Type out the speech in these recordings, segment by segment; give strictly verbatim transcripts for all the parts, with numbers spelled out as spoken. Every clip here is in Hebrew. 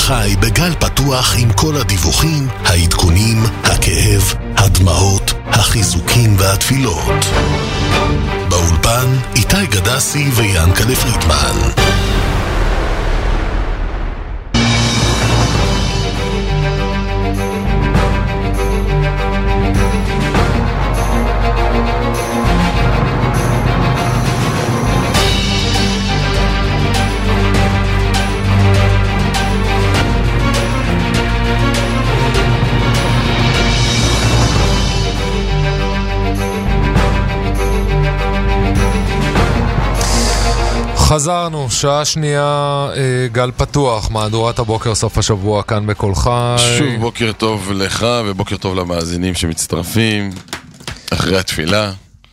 חי בגל פתוח עם כל הדיווחים, העדכונים, הכאב, הדמעות, החיזוקים והתפילות. באולפן איתי גדסי ויענקלה פרידמן. חזרנו, שעה שנייה, גל פתוח, מהדורת הבוקר סוף השבוע כאן בכל חי. שוב בוקר טוב לך ובוקר טוב למאזינים שמצטרפים אחרי התפילה.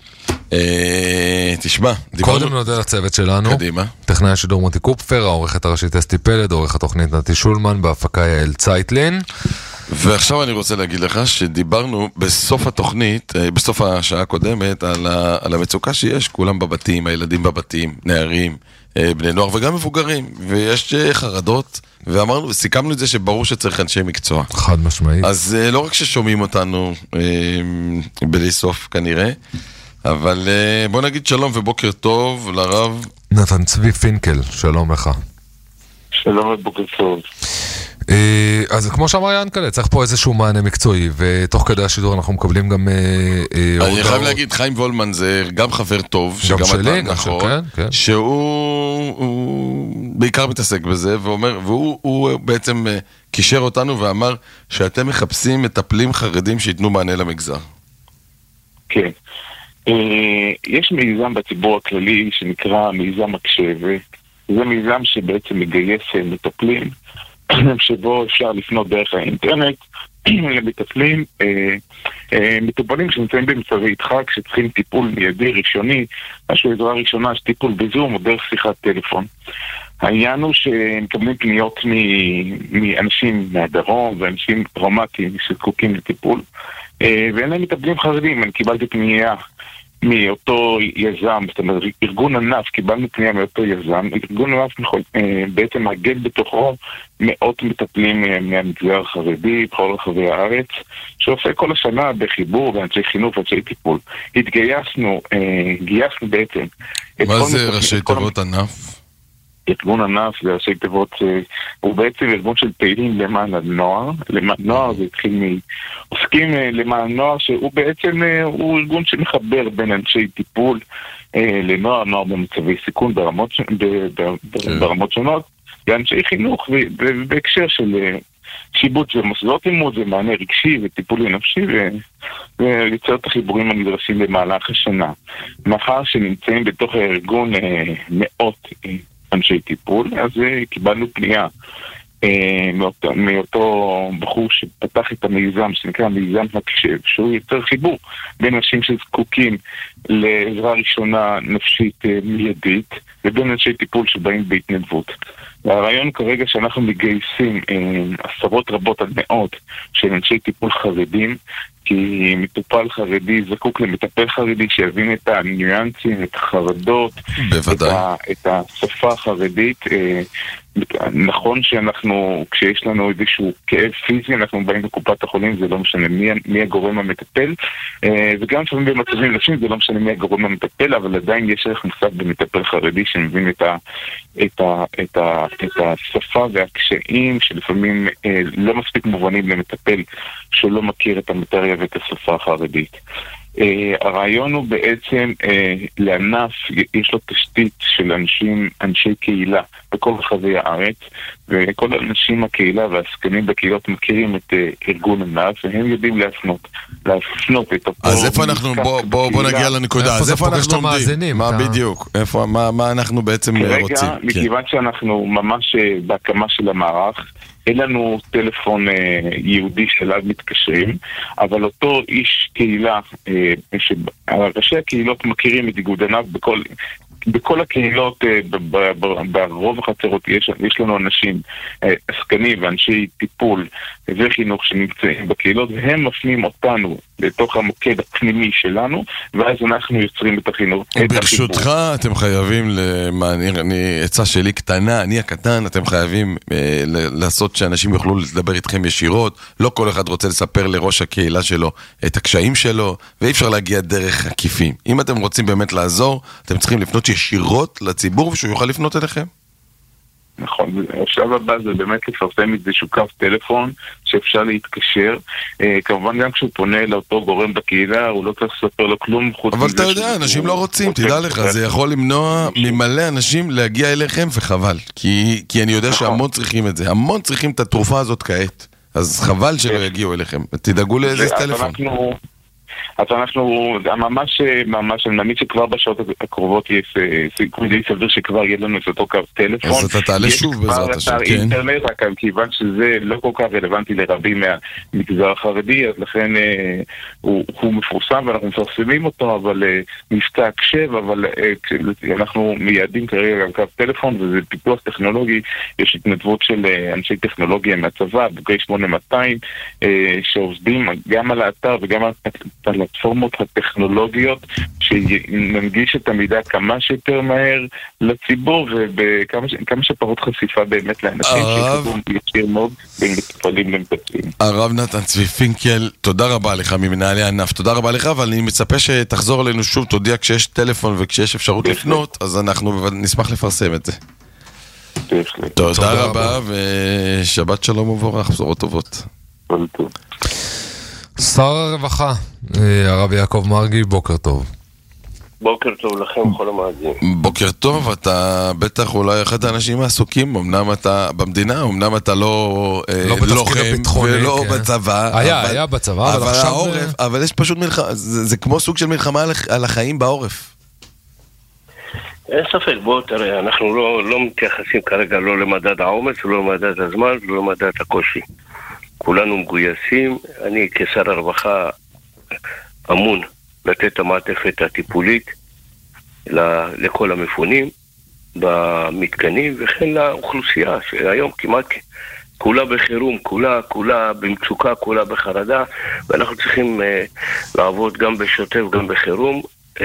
תשמע, קודם נודה לצוות שלנו. קדימה. טכנאי השידור מוטי קופפר, העורכת הראשית אסתי פלד, עורך התוכנית נתי שולמן, בהפקה יעל צייטלין. ועכשיו אני רוצה להגיד לך שדיברנו בסוף התוכנית, בסוף השעה הקודמת, על, ה, על המצוקה שיש, כולם בבתים, הילדים בבתים, נערים, בני נוער וגם מבוגרים, ויש חרדות, ואמרנו, וסיכמנו את זה שברור שצריך אנשי מקצוע. חד משמעית. אז לא רק ששומעים אותנו בלי סוף כנראה, אבל בוא נגיד שלום ובוקר טוב לרב נתן צבי פינקל, שלום לך. שלום ובוקר טוב. אז כמו שאמר יענקלה, צריך פה איזשהו מענה מקצועי, ותוך כדי השידור אנחנו מקבלים גם... אני חייב להגיד, חיים וולמן זה גם חבר טוב, גם שלי, נכון, שהוא בעיקר מתעסק בזה, והוא בעצם קישר אותנו ואמר שאתם מחפשים מטפלים חרדים שיתנו מענה למגזר. כן. יש מיזם בציבור הכללי שנקרא מיזם הקשב, זה מיזם שבעצם מגייס מטפלים, שבו אפשר לפנות דרך האינטרנט למטפלים, מטופלים שנמצאים במצבי ידחק, שצריכים טיפול מיידי ראשוני, משהו עזרה ראשונה, שטיפול בזום או דרך שיחת טלפון. העניין הוא שמקבלים פניות מאנשים מהדרום ואנשים טראומטיים שזקוקים לטיפול, ואין להם מטפלים חרדים. אני קיבלתי פנייה מאותו יזם, זאת אומרת, ארגון ענף, קיבלנו פנייה מאותו יזם, ארגון ענף בעצם מאגד בתוכו מאות מטפלים מהמגזר החרדי, בכל רחבי הארץ, שעושה כל השנה בחיבור ואנשי חינוך ואנשי טיפול. התגייסנו, גייסנו בעצם. מה זה ראשי תיבות ענף? ארגון ענף זה ראשי תיבות, הוא בעצם ארגון של פעילים למען הנוער. למען נוער זה התחיל מעוסקים למען נוער, שהוא בעצם הוא ארגון שמחבר בין אנשי טיפול לנוער, נוער במצבי סיכון ברמות, ברמות שונות, ואנשי חינוך בהקשר של שיבוץ ומוסדות לימוד ומענה רגשי וטיפולי נפשי, וליצור את החיבורים הנדרשים במהלך השנה. מאחר שנמצאים בתוך הארגון מאות אנשי טיפול, אז קיבלנו פנייה אה, מאותו, מאותו בחור שפתח את המיזם, שנקרא מיזם הקשב, שהוא יוצר חיבור בין אנשים שזקוקים לעזרה ראשונה נפשית אה, מיידית, ובין אנשי טיפול שבאים בהתנדבות. והרעיון כרגע שאנחנו מגייסים אה, עשרות רבות עד מאות של אנשי טיפול חרדים, כי מטופל חרדי זקוק למטפל חרדי שיבין את הניואנסים, את החרדות, את, ה, את השפה החרדית. אה, נכון שאנחנו, כשיש לנו איזשהו כאב פיזי, אנחנו באים בקופת החולים, זה לא משנה מי, מי הגורם המטפל, אה, וגם לפעמים במצבים נפשיים זה לא משנה מי הגורם המטפל, אבל עדיין יש ערך מושג במטפל חרדי שמבין את, ה, את, ה, את, ה, את השפה והקשיים שלפעמים אה, לא מספיק מובנים למטפל שלא מכיר את המטריה ואת השפה החרדית. Uh, הרעיון הוא בעצם uh, לענף, יש לו תשתית של אנשים, אנשי קהילה בכל רחבי הארץ, וכל האנשים הקהילה והעסקנים בקהילות מכירים את uh, ארגון ענף, והם יודעים להפנות, להפנות את אותו... אז איפה אנחנו, בוא, בוא, בוא נגיע לנקודה, אז איפה אנחנו עומדים? מה בדיוק? איפה, מה, מה אנחנו בעצם רוצים? כרגע, מכיוון שאנחנו ממש בהקמה של המערך, אין לנו טלפון אה, יהודי שאליו מתקשרים, אבל אותו איש קהילה, אה, ש... ראשי הקהילות מכירים את איגוד ענף בכל בכל הקהילות, ברוב החצרות יש, יש לנו אנשים עסקנים ואנשי טיפול וחינוך שנמצאים בקהילות, והם מפנים אותנו לתוך המוקד הפנימי שלנו, ואז אנחנו יוצרים את החינוך. ברשותך, אתם חייבים, אני עצה שלי קטנה, אני הקטן, אתם חייבים לעשות שאנשים יוכלו לדבר איתכם ישירות, לא כל אחד רוצה לספר לראש הקהילה שלו את הקשיים שלו, ואי אפשר להגיע דרך עקיפים. אם אתם רוצים באמת לעזור, אתם צריכים לפנות ישירות לציבור, ושהוא יוכל לפנות אליכם. נכון, השלב הבא זה באמת לפרסם איזשהו קו טלפון שאפשר להתקשר. אה, כמובן גם כשהוא פונה לאותו גורם בקהילה, הוא לא צריך לספר לו כלום חוץ. אבל אתה יודע, אנשים לא רוצים, תדע לך, זה יכול למנוע ממלא אנשים להגיע אליכם, וחבל. כי, כי אני יודע שהמון צריכים את זה, המון צריכים את התרופה הזאת כעת. אז חבל שלא יגיעו אליכם. תדאגו לאיזה טלפון. אז אנחנו ממש, ממש, אני מאמין שכבר בשעות הקרובות יש סיכוי די סביר שכבר יהיה לנו את אותו קו טלפון. אז אתה תעלה שוב בעזרת השם, כן. יש כבר אינטרנט, רק כיוון שזה לא כל כך רלוונטי לרבים מהמגזר החרדי, אז לכן הוא, הוא מפורסם ואנחנו מפרסמים אותו, אבל מבצע הקשב, אבל אנחנו מייעדים כרגע גם קו טלפון, וזה פיתוח טכנולוגי, יש התנדבות של אנשי טכנולוגיה מהצבא, בוגרי שמונה מאתיים, שעובדים גם על האתר וגם על הפלטפורמות הטכנולוגיות שננגיש את המידע כמה שיותר מהר לציבור וכמה שפחות חשיפה באמת לאנשים שיקבלו ישיר מאוד בין מטופלים למטפלים. הרב נתן צבי פינקל, תודה רבה לך ממנהלי הענף, תודה רבה לך, אבל אני מצפה שתחזור אלינו שוב, תודיע כשיש טלפון וכשיש אפשרות לפנות, אז אנחנו נשמח לפרסם את זה. תודה רבה ושבת שלום ובורך, בשורות טובות. כל טוב. שר הרווחה, הרב יעקב מרגי, בוקר טוב. בוקר טוב לכם, כל המאזינים. בוקר טוב, אתה בטח אולי אחד האנשים העסוקים, אמנם אתה במדינה, אמנם אתה לא לוחם ולא בצבא. היה, היה בצבא, אבל עכשיו... אבל יש פשוט מלחמה, זה כמו סוג של מלחמה על החיים בעורף. אין ספק, בוא תראה, אנחנו לא מתייחסים כרגע לא למדד העומס, לא למדד הזמן, לא למדד הקושי. כולנו מגויסים, אני כשר הרווחה אמון לתת את המעטפת הטיפולית לכל המפונים במתקנים וכן לאוכלוסייה שהיום כמעט כולה בחירום, כולה, כולה במצוקה, כולה בחרדה, ואנחנו צריכים uh, לעבוד גם בשוטף, גם בחירום. Uh,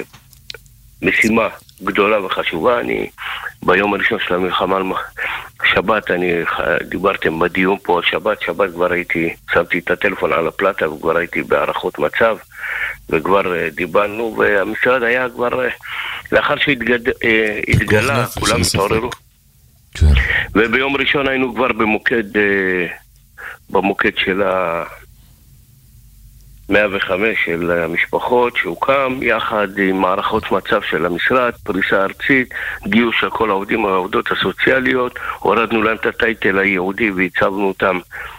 משימה גדולה וחשובה. אני ביום הראשון של המלחמה על שבת, אני דיברתם בדיון פה על שבת, שבת כבר הייתי, שמתי את הטלפון על הפלטה וכבר הייתי בהערכות מצב וכבר דיברנו, והמשרד היה כבר, לאחר שהתגלה, כולם התעוררו. וביום ראשון היינו כבר במוקד, במוקד של ה... מאה וחמש של המשפחות שהוקם יחד עם מערכות מצב של המשרד, פריסה ארצית, גיוס של כל העובדים והעובדות הסוציאליות, הורדנו להם את הטייטל הייעודי והצבנו אותם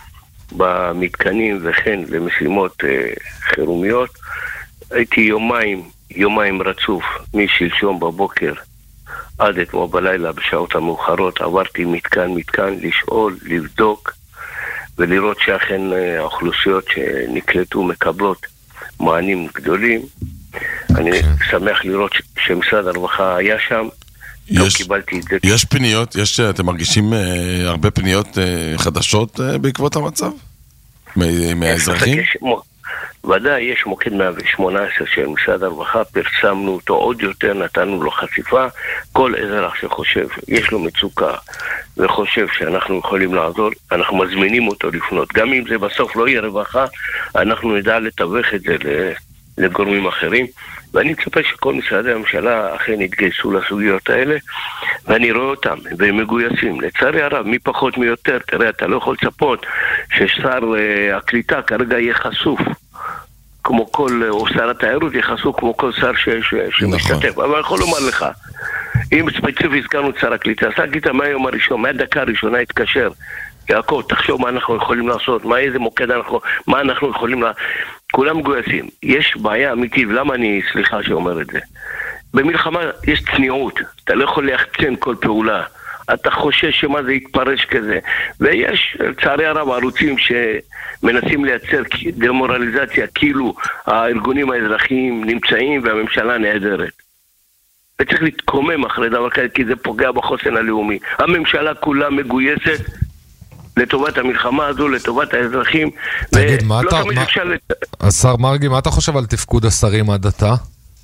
במתקנים וכן למשימות אה, חירומיות. הייתי יומיים, יומיים רצוף, משלשום בבוקר עד אתמול בלילה בשעות המאוחרות, עברתי מתקן מתקן לשאול, לבדוק ולראות שאכן האוכלוסיות שנקלטו מקבלות מענים גדולים. אני שמח לראות שמשרד הרווחה היה שם. לא קיבלתי את זה. יש פניות, יש, אתם מרגישים הרבה פניות חדשות בעקבות המצב? מהאזרחים? ודאי, יש מוקד מאה ושמונה עשרה של משרד הרווחה, פרסמנו אותו עוד יותר, נתנו לו חשיפה. כל אזרח שחושב, יש לו מצוקה וחושב שאנחנו יכולים לעזור, אנחנו מזמינים אותו לפנות. גם אם זה בסוף לא יהיה רווחה, אנחנו נדע לתווך את זה לגורמים אחרים. ואני מצפה שכל משרדי הממשלה אכן יתגייסו לסוגיות האלה, ואני רואה אותם, והם מגויסים. לצערי הרב, מי פחות מי יותר, תראה, אתה לא יכול לצפות ששר uh, הקליטה כרגע יהיה חשוף, כמו כל, או שר התיירות יהיה חשוף כמו כל שר ש, ש, שמשתתף. אבל אני יכול לומר לך, אם ספציפי הזכרנו את שר הקליטה, שר הקליטה מהיום הראשון, מהדקה הראשונה התקשר, יעקב, תחשוב מה אנחנו יכולים לעשות, מה איזה מוקד אנחנו, מה אנחנו יכולים לעשות. כולם מגויסים. יש בעיה אמיתית, ולמה אני סליחה שאומר את זה? במלחמה יש צניעות, אתה לא יכול להחצן כל פעולה, אתה חושש שמה זה יתפרש כזה, ויש לצערי הרב ערוצים שמנסים לייצר דמורליזציה, כאילו הארגונים האזרחיים נמצאים והממשלה נהדרת. וצריך להתקומם אחרי דבר כזה, כי זה פוגע בחוסן הלאומי. הממשלה כולה מגויסת לטובת המלחמה הזו, לטובת האזרחים. תגיד, מה אתה... השר מרגי, מה אתה חושב על תפקוד השרים עד עתה?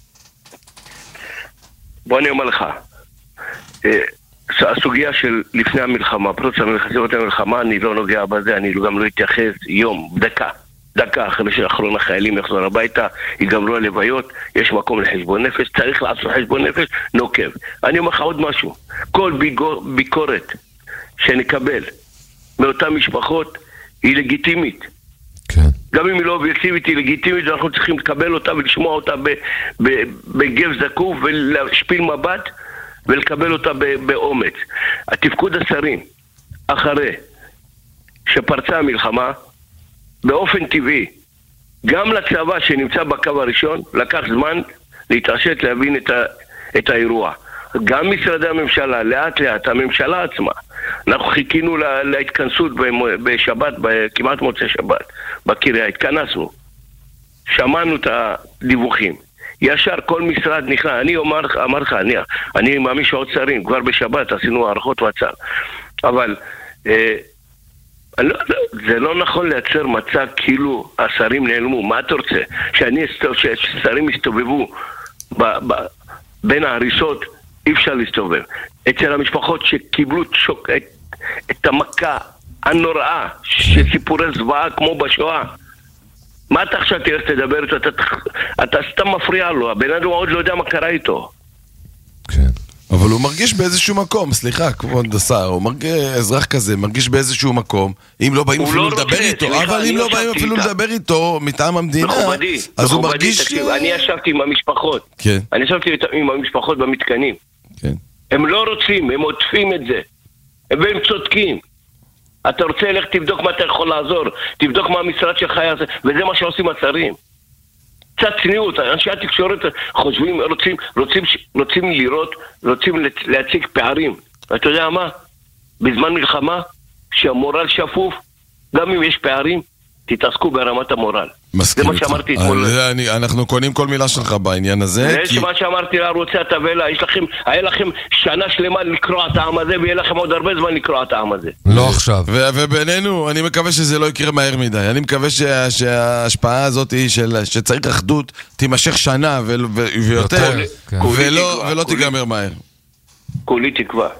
בוא אני אומר לך, הסוגיה של לפני המלחמה, פרוץ המלחמת המלחמה, אני לא נוגע בזה, אני גם לא אתייחס יום, דקה. דקה אחרי שאחרון החיילים יחזור הביתה, ייגמרו הלוויות, יש מקום לחשבון נפש, צריך לעשות חשבון נפש, נוקב. אני אומר לך עוד משהו, כל ביגור, ביקורת שנקבל מאותן משפחות היא לגיטימית. כן. גם אם היא לא אובייקטיבית, היא לגיטימית, ואנחנו צריכים לקבל אותה ולשמוע אותה בגב זקוף ולהשפיל מבט ולקבל אותה באומץ. התפקוד השרים, אחרי שפרצה המלחמה, באופן טבעי, גם לצבא שנמצא בקו הראשון, לקח זמן להתעשת להבין את, ה, את האירוע. גם משרדי הממשלה, לאט לאט, הממשלה עצמה, אנחנו חיכינו לה, להתכנסות בשבת, כמעט מוצא שבת, בקריה, התכנסנו, שמענו את הדיווחים, ישר כל משרד נכנס, אני אומר, אמר לך, אני, אני מאמין שעוד שרים, כבר בשבת עשינו הערכות ועצר, אבל אה, לא, זה לא נכון לייצר מצב כאילו השרים נעלמו. מה אתה רוצה? שאני ששרים יסתובבו ב, ב, בין ההריסות, אי אפשר להסתובב. אצל המשפחות שקיבלו שוק, את, את המכה הנוראה שסיפורי זוועה כמו בשואה, מה אתה עכשיו תראה שתדבר איתו? אתה, אתה סתם מפריע לו, הבן אדם עוד לא יודע מה קרה איתו. כן. אבל הוא מרגיש באיזשהו מקום, סליחה, כבוד השר, הוא מרגיש, אזרח כזה, מרגיש באיזשהו מקום, אם לא באים אפילו לדבר איתו, אבל אם לא באים אפילו לדבר איתו מטעם המדינה, אז הוא מרגיש... אני ישבתי עם המשפחות, אני ישבתי עם המשפחות במתקנים, הם לא רוצים, הם עוטפים את זה, והם צודקים. אתה רוצה ללכת, תבדוק מה אתה יכול לעזור, תבדוק מה המשרד שלך יעשה, וזה מה שעושים השרים. קצת צניעות, אנשי התקשורת חושבים, רוצים, רוצים, רוצים לראות, רוצים להציג פערים. אתה יודע מה? בזמן מלחמה, שהמורל שפוף, גם אם יש פערים, תתעסקו ברמת המורל. מסכים זה מה שאמרתי אתמול. אנחנו קונים כל מילה שלך בעניין הזה. זה מה שאמרתי לערוצי התבלה, יש לכם, היה לכם שנה שלמה לקרוא את העם הזה, ויהיה לכם עוד הרבה זמן לקרוא את העם הזה. לא עכשיו. ובינינו, אני מקווה שזה לא יקרה מהר מדי. אני מקווה שההשפעה הזאת שצריך אחדות תימשך שנה ויותר, ולא תיגמר מהר. כולי תקווה.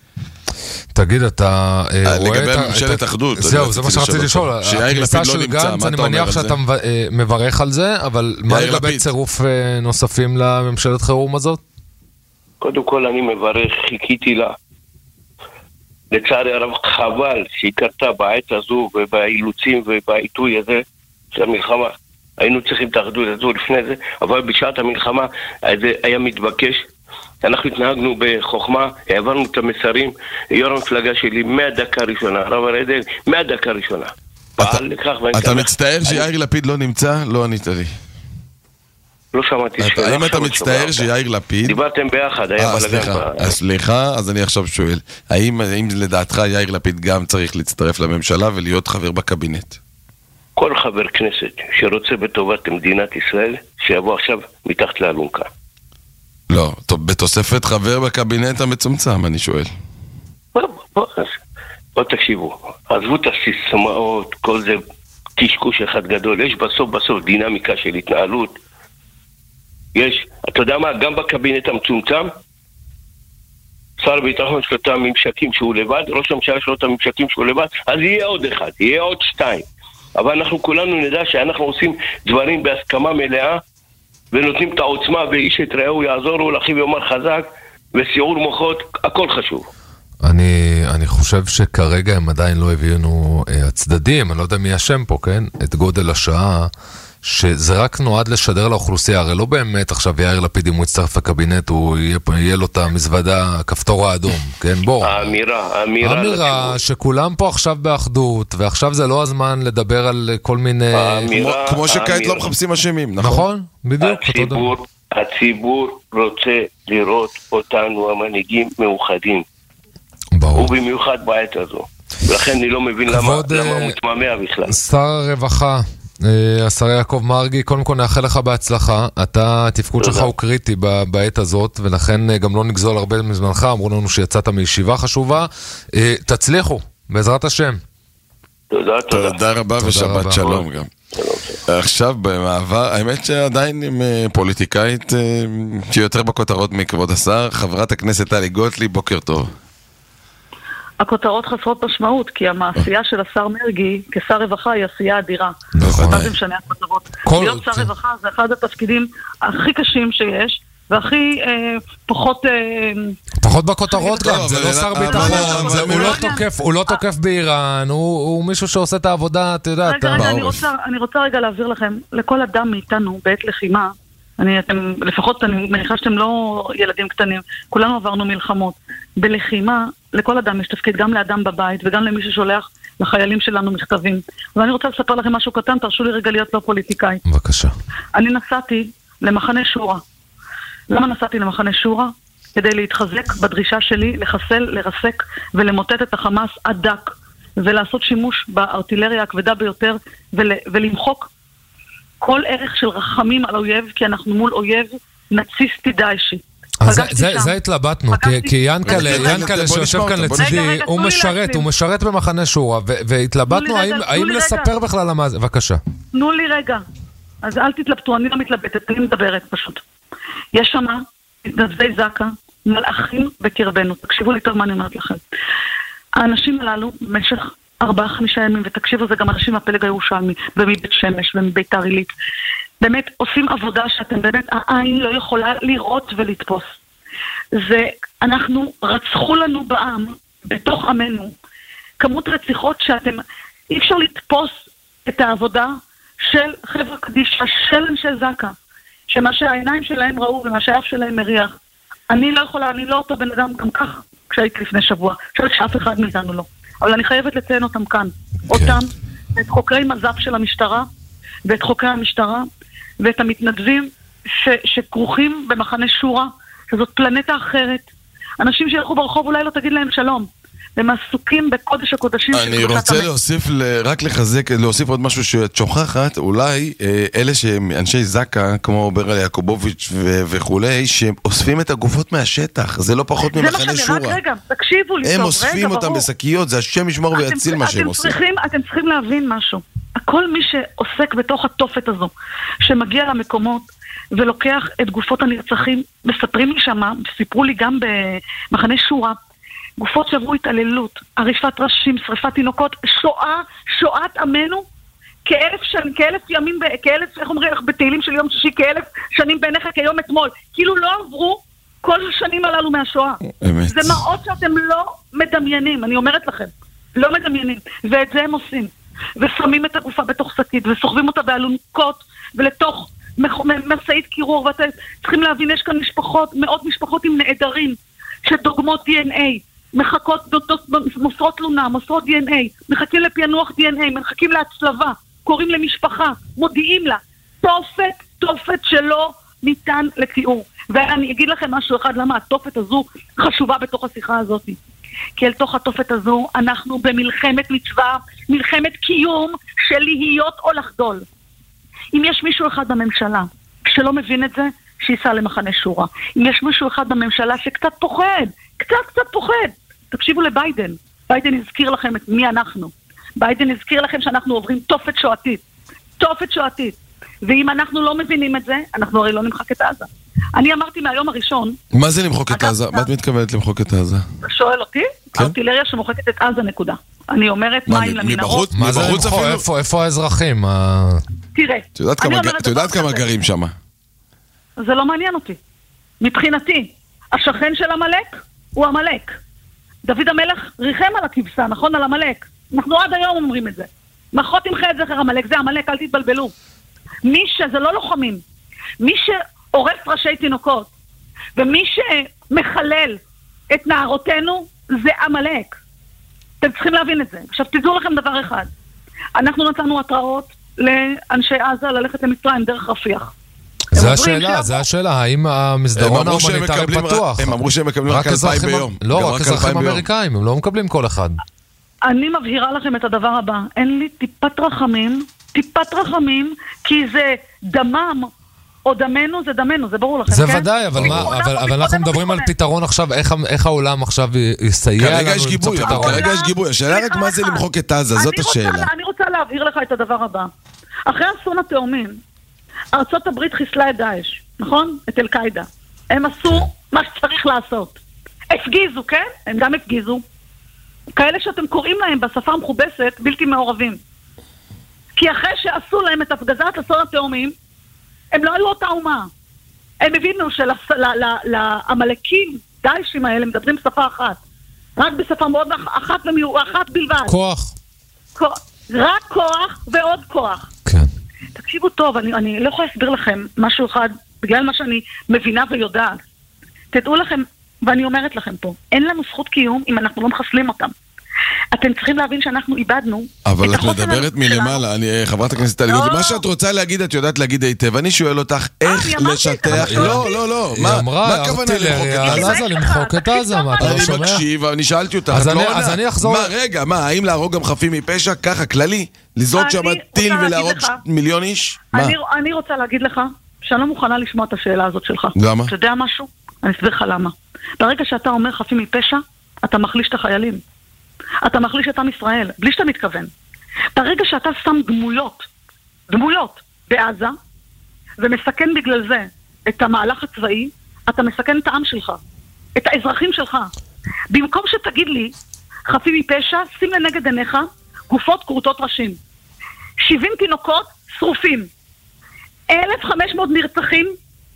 תגיד, אתה רואה את... לגבי ממשלת אחדות. זהו, זה מה שרציתי לשאול. הכניסה של גנץ, אני מניח שאתה מברך על זה, אבל מה לגבי צירוף נוספים לממשלת חירום הזאת? קודם כל אני מברך, חיכיתי לה. לצערי הרב חבל שהיא קרתה בעת הזו ובאילוצים ובעיתוי הזה של המלחמה. היינו צריכים את האחדות הזו לפני זה, אבל בשעת המלחמה זה היה מתבקש. אנחנו התנהגנו בחוכמה, העברנו את המסרים, יו"ר המפלגה שלי מהדקה ראשונה, הרב אריה, מהדקה ראשונה. אתה מצטער שיאיר לפיד לא נמצא? לא ענית לי. לא שמעתי. האם אתה מצטער שיאיר לפיד... דיברתם ביחד, היה בלגן. סליחה, אז אני עכשיו שואל, האם לדעתך יאיר לפיד גם צריך להצטרף לממשלה ולהיות חבר בקבינט? כל חבר כנסת שרוצה בטובת מדינת ישראל, שיבוא עכשיו מתחת לאלונקה. לא, בתוספת חבר בקבינט המצומצם, אני שואל. בוא, בוא, בוא תקשיבו, עזבו את הסיסמאות, כל זה קשקוש אחד גדול, יש בסוף בסוף דינמיקה של התנהלות. יש, אתה יודע מה, גם בקבינט המצומצם, שר הביטחון שלו את הממשקים שהוא לבד, ראש הממשלה שלו את הממשקים שהוא לבד, אז יהיה עוד אחד, יהיה עוד שתיים. אבל אנחנו כולנו נדע שאנחנו עושים דברים בהסכמה מלאה, ונותנים את העוצמה, ואיש את רעהו יעזורו, לאחיו יאמר חזק, וסיעור מוחות, הכל חשוב. אני, אני חושב שכרגע הם עדיין לא הבינו אה, הצדדים, אני לא יודע מי אשם פה, כן? את גודל השעה, שזה רק נועד לשדר לאוכלוסייה, הרי לא באמת עכשיו יאיר לפיד אם הוא יצטרף לקבינט, הוא יהיה, יהיה לו את המזוודה, הכפתור האדום, כן? בוא. האמירה, האמירה. האמירה שכולם פה עכשיו באחדות, ועכשיו זה לא הזמן לדבר על כל מיני... האמירה, כמו שכעת לא מחפשים אשמים, נכון? נכון, בדיוק. הציבור, הציבור רוצה לראות אותנו, המנהיגים, מאוחדים. ברור. ובמיוחד בעת הזו. ולכן אני לא מבין למה, למה הוא מתממע בכלל. שר הרווחה, השר יעקב מרגי, קודם כל נאחל לך בהצלחה, אתה, התפקוד שלך הוא קריטי בעת הזאת, ולכן גם לא נגזול הרבה מזמנך, אמרו לנו שיצאת מישיבה חשובה, תצליחו, בעזרת השם. תודה, תודה. תודה רבה ושבת שלום גם. עכשיו במעבר, האמת שעדיין עם פוליטיקאית שיותר בכותרות מכבוד השר, חברת הכנסת טלי גוטליב, בוקר טוב. הכותרות חסרות משמעות, כי המעשייה של השר מרגי כשר רווחה היא עשייה אדירה. נכון. מה זה משנה הכותרות? להיות שר רווחה זה אחד התפקידים הכי קשים שיש, והכי אה, פחות... אה, פחות בכותרות גם, זה לא שר ביטחון, הוא לא תוקף, הוא לא תוקף באיראן, הוא מישהו שעושה את העבודה, אתה יודע, רגע, רגע, אני רוצה רגע להעביר לכם, לכל אדם מאיתנו בעת לחימה, אני, אתם, לפחות אני מניחה שאתם לא ילדים קטנים, כולנו עברנו מלחמות. בלחימה, לכל אדם יש תפקיד, גם לאדם בבית וגם למי ששולח לחיילים שלנו מכתבים. ואני רוצה לספר לכם משהו קטן, תרשו לי רגע להיות לא פוליטיקאי. בבקשה. אני נסעתי למחנה שורה. למה נסעתי למחנה שורה? כדי להתחזק בדרישה שלי לחסל, לרסק ולמוטט את החמאס עד דק, ולעשות שימוש בארטילריה הכבדה ביותר ול, ולמחוק כל ערך של רחמים על אויב, כי אנחנו מול אויב נאציסטי דאעשי. זה התלבטנו, כי ינקלה שיושב כאן לצדי, הוא משרת, הוא משרת במחנה שורה, והתלבטנו האם לספר בכלל למה זה, בבקשה. תנו לי רגע, אז אל תתלבטו, אני לא מתלבטת, אני מדברת פשוט. יש שם מתנדבי זק"א, מלאכים בקרבנו, תקשיבו לי טוב מה אני אומרת לכם. האנשים הללו במשך ארבעה, חמישה ימים, ותקשיבו, זה גם אנשים מהפלג הירושלמי, ומבית שמש, ומביתר עילית. באמת, עושים עבודה שאתם באמת, העין לא יכולה לראות ולתפוס. זה, אנחנו, רצחו לנו בעם, בתוך עמנו, כמות רציחות שאתם, אי אפשר לתפוס את העבודה של חברה קדישה, של אנשי זק"א, שמה שהעיניים שלהם ראו, ומה שהאף שלהם מריח. אני לא יכולה, אני לא אותו בן אדם גם כך, כשהייתי לפני שבוע, חושבת שאף אחד מאיתנו לא. אבל אני חייבת לציין אותם כאן. אותם, את חוקרי מז"פ של המשטרה, ואת חוקרי המשטרה, ואת המתנדבים ש, שכרוכים במחנה שורה, שזאת פלנטה אחרת. אנשים שילכו ברחוב אולי לא תגיד להם שלום. הם עסוקים בקודש הקודשים. אני רוצה להוסיף, רק לחזק, להוסיף עוד משהו שאת שוכחת, אולי אלה שהם אנשי זק"א, כמו ברל יעקובוביץ' וכולי, שאוספים את הגופות מהשטח, זה לא פחות ממחנה שורה. רק רגע, תקשיבו לי טוב, רגע, הם אוספים אותם בשקיות, זה השם ישמור ויציל מה שהם עושים. אתם צריכים להבין משהו. כל מי שעוסק בתוך התופת הזו, שמגיע למקומות ולוקח את גופות הנרצחים, מספרים לי שמה, סיפרו לי גם במחנה שורה, גופות שעברו התעללות, עריפת ראשים, שריפת תינוקות, שואה, שואת עמנו, כאלף שנים, כאלף ימים, כאלף, איך אומרים לך בתהילים של יום שישי, כאלף שנים בעיניך כיום אתמול, כאילו לא עברו כל השנים הללו מהשואה. אמת. זה מראות שאתם לא מדמיינים, אני אומרת לכם, לא מדמיינים, ואת זה הם עושים. ושמים את הגופה בתוך שקית, וסוחבים אותה באלונקות, ולתוך מסעית קירור, ואתם צריכים להבין, יש כאן משפחות, מאות משפחות עם נעדרים, שדוגמות די אן איי, מחכות, מוסרות תלונה, מוסרות די אן איי, מחכים לפענוח די אן איי, מחכים להצלבה, קוראים למשפחה, מודיעים לה, תופת, תופת שלא ניתן לתיאור. ואני אגיד לכם משהו אחד, למה התופת הזו חשובה בתוך השיחה הזאת. כי אל תוך התופת הזו אנחנו במלחמת מצווה, מלחמת קיום של להיות או לחדול. אם יש מישהו אחד בממשלה שלא מבין את זה, שיסע למחנה שורה. אם יש מישהו אחד בממשלה שקצת פוחד, קצת קצת פוחד, תקשיבו לביידן. ביידן הזכיר לכם את מי אנחנו. ביידן הזכיר לכם שאנחנו עוברים תופת שואתית. תופת שואתית. ואם אנחנו לא מבינים את זה, אנחנו הרי לא נמחק את עזה. אני אמרתי מהיום הראשון... מה זה למחוק את עזה? מה את מתכוונת למחוק את עזה? שואל אותי? ארטילריה שמוחקת את עזה נקודה. אני אומרת מים למנהרות. מה זה למחוק? איפה האזרחים? תראה. את יודעת כמה גרים שם? זה לא מעניין אותי. מבחינתי, השכן של המלך הוא המלך. דוד המלך ריחם על הכבשה, נכון? על המלך. אנחנו עד היום אומרים את זה. מחות תמחה את זכר המלך, זה המלך, אל תתבלבלו. מי שזה לא לוחמים, מי שעורף ראשי תינוקות, ומי שמחלל את נערותינו, זה המלך. אתם צריכים להבין את זה. עכשיו תדעו לכם דבר אחד. אנחנו נתנו התראות לאנשי עזה ללכת למצרים דרך רפיח. זה השאלה, זה השאלה, האם המסדרון ההומניטרי פתוח? הם אמרו שהם מקבלים רק אלפיים ביום. לא, רק אזרחים אמריקאים, הם לא מקבלים כל אחד. אני מבהירה לכם את הדבר הבא, אין לי טיפת רחמים טיפת רחמים, כי זה דמם, או דמנו, זה דמנו, זה ברור לכם, זה כן? ודאי, אבל מה, אבל, אבל אנחנו מדברים על פתרון עכשיו, איך, איך העולם עכשיו יסייע לנו כרגע יש גיבוי, אבל כרגע יש גיבוי. השאלה רק מה זה למחוק את עזה, זאת השאלה. אני רוצה להבהיר לך את הדבר הבא. אחרי אסון התאומים, ארצות הברית חיסלה את דאעש, נכון? את אל-קאידה. הם עשו מה שצריך לעשות. הפגיזו, כן? הם גם הפגיזו. כאלה שאתם קוראים להם בשפה המכובסת בלתי מעורבים. כי אחרי שעשו להם את הפגזת אסון התאומים, הם לא היו אותה אומה. הם הבינו שלעמלקים, דאעשים האלה, מדברים שפה אחת. רק בשפה מאוד אחת ומיוחת בלבד. כוח. רק כוח ועוד כוח. כן. תקשיבו טוב, אני, אני לא יכולה להסביר לכם משהו אחד, בגלל מה שאני מבינה ויודעת. תדעו לכם, ואני אומרת לכם פה, אין לנו זכות קיום אם אנחנו לא מחסלים אותם. אתם צריכים להבין שאנחנו איבדנו. אבל את מדברת מלמעלה, אני, חברת הכנסת טלי גוטליב, מה שאת רוצה להגיד, את יודעת להגיד היטב. אני שואל אותך איך לשטח... לא, לא, לא. מה הכוונה למחוק את עזה? אני מקשיב, אני שאלתי אותך. אז אני אחזור... רגע, מה, האם להרוג גם חפים מפשע? ככה, כללי? לזרוק שם טיל ולהרוג מיליון איש? אני רוצה להגיד לך שאני לא מוכנה לשמוע את השאלה הזאת שלך. למה? אתה יודע משהו? אני אסביר לך למה. ברגע שאתה אומר חפים מפשע, אתה מחליש את החיילים. אתה מחליש את עם ישראל, בלי שאתה מתכוון. ברגע שאתה שם דמויות, דמויות בעזה, ומסכן בגלל זה את המהלך הצבאי, אתה מסכן את העם שלך, את האזרחים שלך. במקום שתגיד לי, חפים מפשע, שים לנגד עיניך, גופות קרוטות ראשים. שבעים תינוקות שרופים. אלף וחמש מאות נרצחים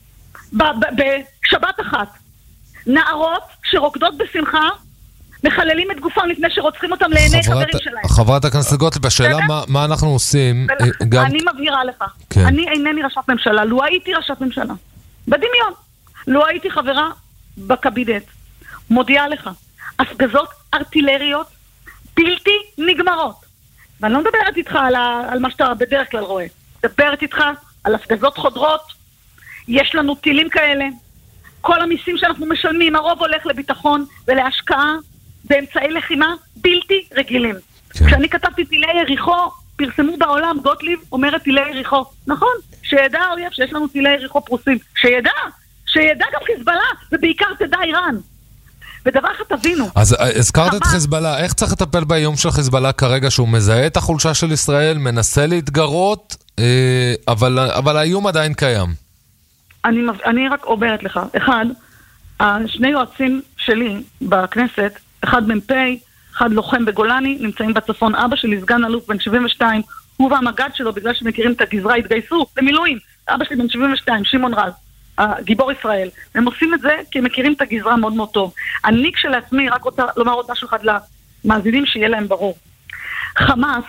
בשבת אחת. נערות שרוקדות בשמחה, מחללים את גופם לפני שרוצחים אותם לעיני חברים שלהם. חברת הכנסת גוטליב, בשאלה מה אנחנו עושים... אני מבהירה לך. אני אינני ראשת ממשלה. לו הייתי ראשת ממשלה. בדמיון. לו הייתי חברה בקבינט. מודיעה לך. הפגזות ארטילריות בלתי נגמרות. ואני לא מדברת איתך על מה שאתה בדרך כלל רואה. מדברת איתך על הפגזות חודרות. יש לנו טילים כאלה. כל המיסים שאנחנו משלמים, הרוב הולך לביטחון ולהשקעה באמצעי לחימה בלתי רגילים. כן. כשאני כתבתי טילי יריחו, פרסמו בעולם, גוטליב אומרת טילי יריחו. נכון, שידע האויב שיש לנו טילי יריחו פרוסים. שידע, שידע גם חיזבאללה, ובעיקר תדע איראן. ודבר אחד תבינו. אז הזכרת את חיזבאללה, איך צריך לטפל באיום של חיזבאללה כרגע, שהוא מזהה את החולשה של ישראל, מנסה להתגרות, אבל, אבל האיום עדיין קיים. אני, אני רק אומרת לך, אחד, שני יועצים שלי בכנסת, אחד מ"פ, אחד לוחם בגולני, נמצאים בצפון. אבא שלי, סגן אלוף בן שבעים ושתיים, הוא והמג"ד שלו, בגלל שמכירים את הגזרה, התגייסו למילואים. אבא שלי בן שבעים ושתיים, שמעון רז, גיבור ישראל. הם עושים את זה כי הם מכירים את הגזרה מאוד מאוד טוב. אני כשלעצמי רק רוצה לומר עוד משהו אחד למאזינים שיהיה להם ברור. חמאס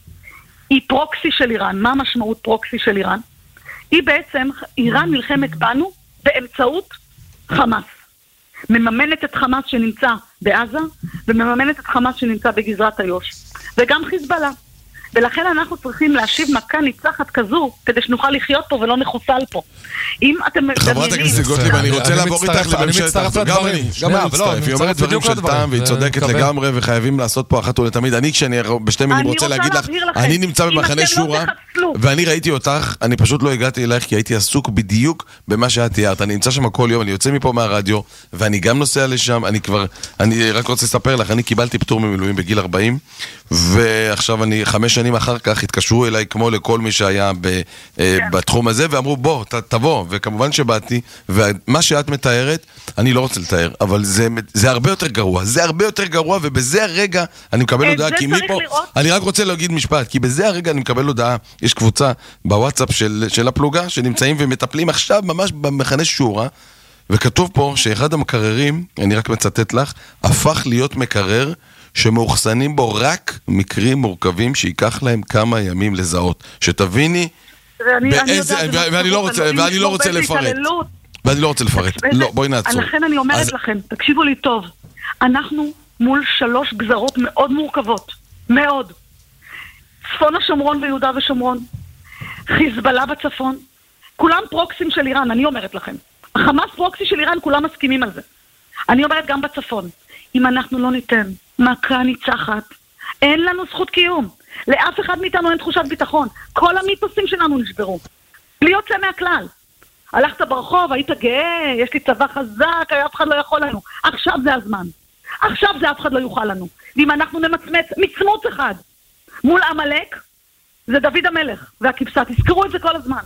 היא פרוקסי של איראן. מה המשמעות פרוקסי של איראן? היא בעצם, איראן נלחמת בנו באמצעות חמאס. מממנת את חמאס שנמצא בעזה, ומממנת את חמאס שנמצא בגזרת איו"ש. וגם חיזבאללה. ולכן אנחנו צריכים להשיב מכה ניצחת כזו, כדי שנוכל לחיות פה ולא נחוסל פה. אם אתם מדמיינים... חברת הכנסת גוטליב, אני רוצה לעבור איתך לממשלת האחדות. גם אני, גם אני מצטרף. היא אומרת דברים של טעם, והיא צודקת לגמרי, וחייבים לעשות פה אחת ולתמיד. אני, כשאני בשתי מילים רוצה להגיד לך, אני נמצא במחנה שורה, ואני ראיתי אותך, אני פשוט לא הגעתי אלייך, כי הייתי עסוק בדיוק במה שאת תיארת. אני נמצא שם כל יום, אני יוצא מפה מהרדיו, ואני גם נוסע לשם. אני כבר, אני רק רוצה לספר לך, אני קיבלתי פטור ממילואים בגיל ארבעים, ועכשיו אני חמש שנים אחר כך התקשרו אליי כמו לכל מי שהיה ב, כן. בתחום הזה, ואמרו בוא, ת, תבוא, וכמובן שבאתי, ומה שאת מתארת, אני לא רוצה לתאר, אבל זה, זה הרבה יותר גרוע, זה הרבה יותר גרוע, ובזה הרגע אני מקבל הודעה, כי מפה, אני רק רוצה להגיד משפט, כי בזה הרגע אני מקבל הודעה, יש קבוצה בוואטסאפ של, של הפלוגה, שנמצאים ומטפלים עכשיו ממש במחנה שורה, וכתוב פה שאחד המקררים, אני רק מצטט לך, הפך להיות מקרר, שמאוחסנים בו רק מקרים מורכבים שיקח להם כמה ימים לזהות. שתביני, ואני לא רוצה, ואני לא רוצה לפרט. ואני לא רוצה לפרט. לא, בואי נעצור. לכן אני אומרת לכם, תקשיבו לי טוב, אנחנו מול שלוש גזרות מאוד מורכבות. מאוד. צפון השומרון ויהודה ושומרון. חיזבאללה בצפון. כולם פרוקסים של איראן, אני אומרת לכם. החמאס פרוקסי של איראן, כולם מסכימים על זה. אני אומרת גם בצפון. אם אנחנו לא ניתן מכה ניצחת, אין לנו זכות קיום. לאף אחד מאיתנו אין תחושת ביטחון. כל המיתוסים שלנו נשברו. בלי יוצא מהכלל. הלכת ברחוב, היית גאה, יש לי צבא חזק, אף אחד לא יכול לנו. עכשיו זה הזמן. עכשיו זה אף אחד לא יוכל לנו. ואם אנחנו נמצמץ מצמוץ אחד מול עמלק, זה דוד המלך והכבשה. תזכרו את זה כל הזמן.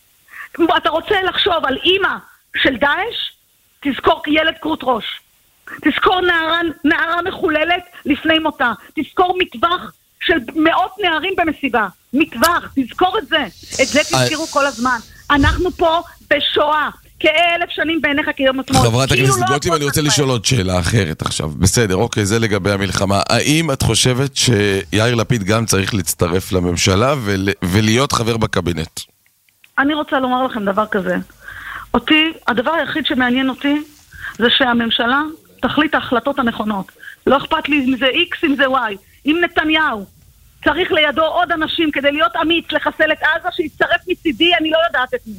אתה רוצה לחשוב על אימא של דאעש, תזכור ילד קרוט ראש. תזכור נערה, נערה מחוללת לפני מותה. תזכור מטווח של מאות נערים במסיבה. מטווח, תזכור את זה. את זה תזכרו כל הזמן. אנחנו פה בשואה. כאלף שנים בעיניך כיום אתמול. חברת הכנסת גוטליב, אני רוצה לשאול עוד שאלה אחרת עכשיו. בסדר, אוקיי, זה לגבי המלחמה. האם את חושבת שיאיר לפיד גם צריך להצטרף לממשלה ולהיות חבר בקבינט? אני רוצה לומר לכם דבר כזה. אותי, הדבר היחיד שמעניין אותי, זה שהממשלה תחליט ההחלטות הנכונות. לא אכפת לי אם זה X, אם זה Y. אם נתניהו צריך לידו עוד אנשים כדי להיות אמיץ, לחסל את עזה, שיצטרף מצידי, אני לא יודעת את מי.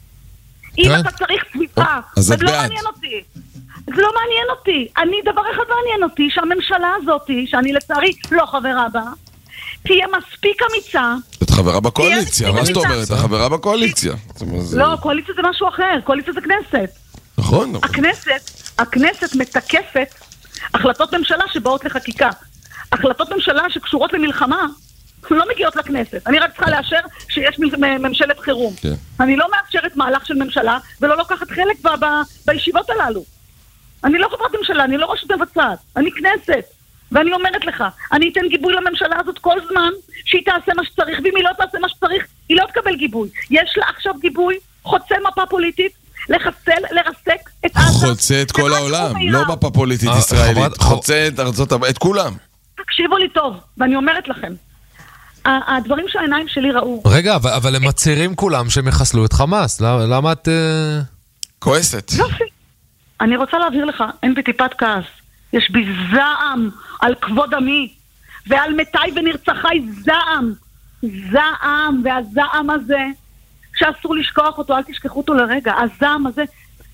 אם אתה צריך סביבה, זה לא מעניין אותי. זה לא מעניין אותי. אני, דבר אחד מעניין אותי, שהממשלה הזאת, שאני לצערי לא חברה בה, תהיה מספיק אמיצה. את חברה בקואליציה, מה זאת אומרת? את חברה בקואליציה. לא, קואליציה זה משהו אחר, קואליציה זה כנסת. נכון. הכנסת, הכנסת מתקפת החלטות ממשלה שבאות לחקיקה. החלטות ממשלה שקשורות למלחמה, לא מגיעות לכנסת. אני רק צריכה לאשר שיש ממשלת חירום. כן. אני לא מאפשרת מהלך של ממשלה, ולא לוקחת חלק ב- ב- בישיבות הללו. אני לא חברת ממשלה, אני לא רשות מבצעת. אני כנסת. ואני אומרת לך, אני אתן גיבוי לממשלה הזאת כל זמן, שהיא תעשה מה שצריך, ואם היא לא תעשה מה שצריך, היא לא תקבל גיבוי. יש לה עכשיו גיבוי, חוצה מפה פוליטית, לחסל, לרסק את עזה. חוצה את כל העולם, לא מפה פוליטית ישראלית. חוצה את ארצות הברית, את כולם. תקשיבו לי טוב, ואני אומרת לכם, הדברים שהעיניים שלי ראו. רגע, אבל, אבל הם מצהירים כולם שהם יחסלו את חמאס. למה, למה את... כועסת. יופי. אני רוצה להבהיר לך, אין בי טיפת כעס. יש בי זעם על כבוד עמי, ועל מתי ונרצחי זעם. זעם, והזעם הזה, שאסור לשכוח אותו, אל תשכחו אותו לרגע. הזעם הזה,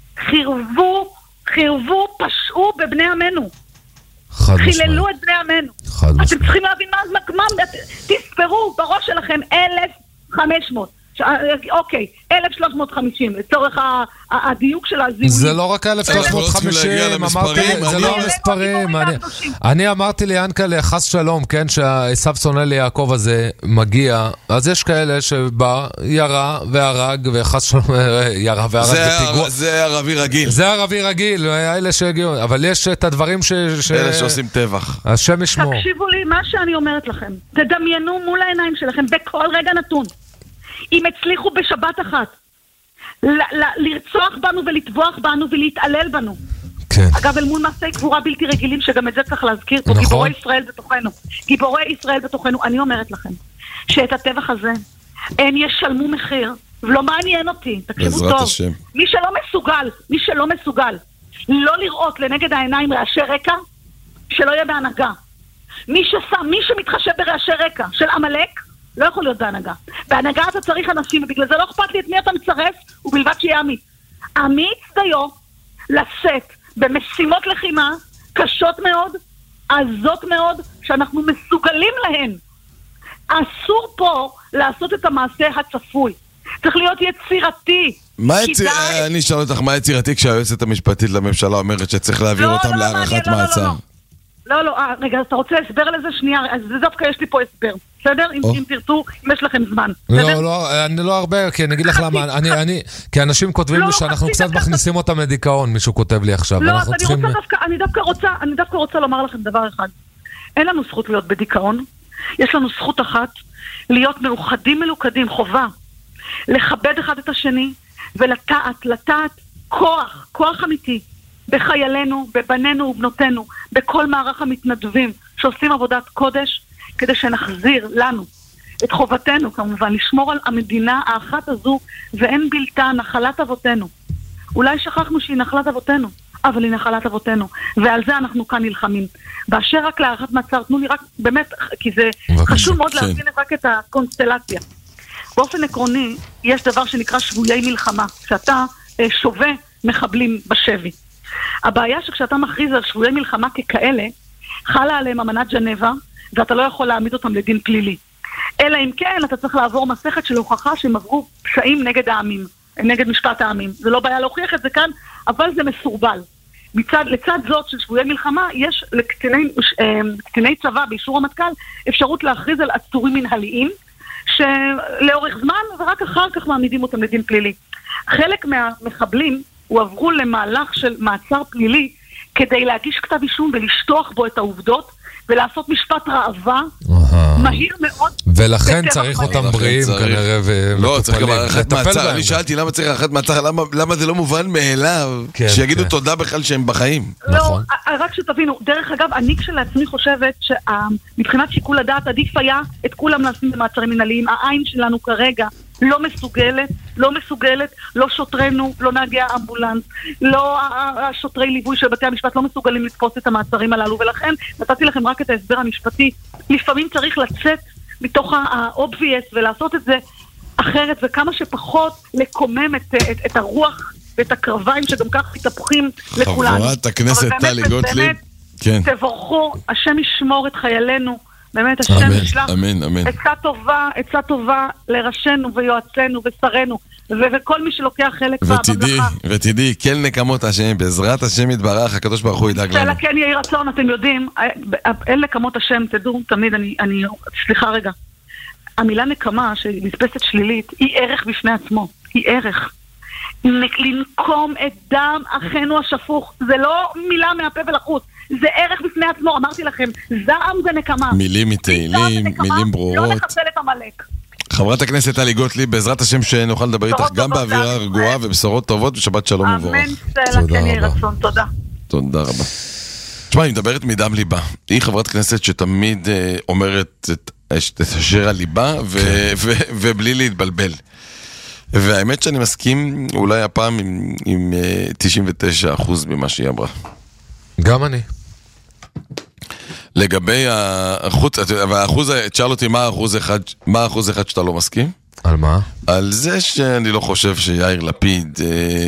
חירבו, חירבו, פשעו בבני עמנו. חיללו את בני עמנו. אתם צריכים להבין מה, מה, תספרו בראש שלכם אלף וחמש מאות. אוקיי, אלף שלוש מאות וחמישים, לצורך הדיוק של הזיהוי. זה לא רק אלף שלוש מאות וחמישים, אמרתי, זה לא המספרים. אני אמרתי לי, ינקה, ליחס שלום, כן, שעשיו שונא ליעקב הזה מגיע, אז יש כאלה שבא, ירה והרג, ויחס שלום ירה והרג בפיגוע. זה ערבי רגיל. זה ערבי רגיל, אלה שהגיעו, אבל יש את הדברים ש... אלה שעושים טבח. השם ישמור. תקשיבו לי, מה שאני אומרת לכם, תדמיינו מול העיניים שלכם, בכל רגע נתון. אם הצליחו בשבת אחת ל- ל- לרצוח בנו ולטבוח בנו ולהתעלל בנו. כן. אגב, אל מול מעשי גבורה בלתי רגילים, שגם את זה צריך להזכיר פה, נכון. גיבורי ישראל בתוכנו. גיבורי ישראל בתוכנו. אני אומרת לכם, שאת הטבח הזה, הם ישלמו מחיר, ולא מעניין אותי, תקשיבו טוב. השם. מי שלא מסוגל, מי שלא מסוגל, לא לראות לנגד העיניים רעשי רקע, שלא יהיה בהנהגה. מי ששם, מי שמתחשב ברעשי רקע של עמלק, לא יכול להיות בהנהגה. בהנהגה אתה צריך אנשים, ובגלל זה לא אכפת לי את מי אתה מצרף, ובלבד שיהיה אמיץ. אמיץ דיו לשאת במשימות לחימה קשות מאוד, עזות מאוד, שאנחנו מסוגלים להן. אסור פה לעשות את המעשה הצפוי. צריך להיות יצירתי. מה יציר... אני אשאל אותך, מה יצירתי כשהיועצת המשפטית לממשלה אומרת שצריך להעביר אותם להארכת מעצר? לא, לא, רגע, אתה רוצה הסבר לזה? שנייה, אז דווקא יש לי פה הסבר. בסדר? אם תרצו, אם יש לכם זמן. לא, לא, אני לא הרבה, כי אני אגיד לך למה, אני, כי אנשים כותבים לי שאנחנו קצת מכניסים אותם לדיכאון, מישהו כותב לי עכשיו. לא, אז אני דווקא רוצה, אני דווקא רוצה לומר לכם דבר אחד. אין לנו זכות להיות בדיכאון, יש לנו זכות אחת, להיות מאוחדים מלוכדים, חובה. לכבד אחד את השני, ולטעת, לטעת כוח, כוח אמיתי, בחיילינו, בבנינו ובנותינו, בכל מערך המתנדבים, שעושים עבודת קודש, כדי שנחזיר לנו את חובתנו, כמובן, לשמור על המדינה האחת הזו, ואין בלתה נחלת אבותינו. אולי שכחנו שהיא נחלת אבותינו, אבל היא נחלת אבותינו, ועל זה אנחנו כאן נלחמים. באשר רק להארכת מעצר, תנו לי רק, באמת, כי זה חשוב מאוד להבין רק את הקונסטלציה. באופן עקרוני, יש דבר שנקרא שבויי מלחמה, שאתה שווה מחבלים בשבי. הבעיה שכשאתה מכריז על שבויי מלחמה ככאלה, חלה עליהם אמנת ג'נבה, ואתה לא יכול להעמיד אותם לדין פלילי. אלא אם כן, אתה צריך לעבור מסכת של הוכחה שהם עברו פשעים נגד העמים, נגד משפט העמים. זה לא בעיה להוכיח את זה כאן, אבל זה מסורבל. מצד, לצד זאת של שבויי מלחמה, יש לקציני, קציני צבא באישור המטכ"ל אפשרות להכריז על עצורים מנהליים, שלאורך זמן ורק אחר כך מעמידים אותם לדין פלילי. חלק מהמחבלים הועברו למהלך של מעצר פלילי כדי להגיש כתב אישום ולשטוח בו את העובדות ולעשות משפט ראווה מהיר מאוד. ולכן צריך אותם בריאים כנראה ומטופלים. לא, צריך גם הערכת מעצר. אני שאלתי למה צריך הערכת מעצר, למה זה לא מובן מאליו שיגידו תודה בכלל שהם בחיים. לא, רק שתבינו, דרך אגב, אני כשלעצמי חושבת שמבחינת שיקול הדעת עדיף היה את כולם לשים במעצרים מנהליים. העין שלנו כרגע לא מסוגלת, לא מסוגלת, לא שוטרנו, לא נהגי האמבולנס, לא השוטרי ליווי של בתי המשפט לא מסוגלים לתפוס את המעצרים הללו, ולכן נתתי לכם רק את ההסבר המשפטי. לפעמים צריך לצאת מתוך ה-obvious ולעשות את זה אחרת, וכמה שפחות לקומם את, את, את הרוח ואת הקרביים שגם כך מתהפכים לכולנו. חברת הכנסת טלי גוטליב, כן. תבורכו, השם ישמור את חיילינו, באמת השם ישלח עצה טובה, עצה טובה לראשינו ויועצינו ושרנו וכל מי שלוקח חלק בממלכה. ותדעי, כל נקמות השם, בעזרת השם יתברך, הקדוש ברוך הוא ידאג לנו. שאלה כן יהי רצון, אתם יודעים, אל נקמות השם, תדעו תמיד, אני, אני, סליחה רגע, המילה נקמה שנתפסת שלילית היא ערך בפני עצמו, היא ערך. לנקום את דם אחינו השפוך, זה לא מילה מהפה ולחוץ, זה ערך בפני עצמו. אמרתי לכם, זעם זה נקמה, מילים מתהילים, מילים ברורות. לא נחסל את המלאק. חברת הכנסת טלי גוטליב, בעזרת השם שנוכל לדבר איתך גם באווירה רגועה ובשורות טובות ושבת שלום ובורך. אמן, סלע, כן יהי רצון, תודה. תודה רבה. תשמע, היא מדברת מדם ליבה. היא חברת כנסת שתמיד אומרת את אשר על ליבה ובלי להתבלבל. והאמת שאני מסכים אולי הפעם עם, עם תשעים ותשעה אחוז ממה שהיא אמרה. גם אני. לגבי האחוז, והאחוז, תשאל אותי מה האחוז אחד, מה האחוז אחד שאתה לא מסכים? על מה? על זה שאני לא חושב שיאיר לפיד,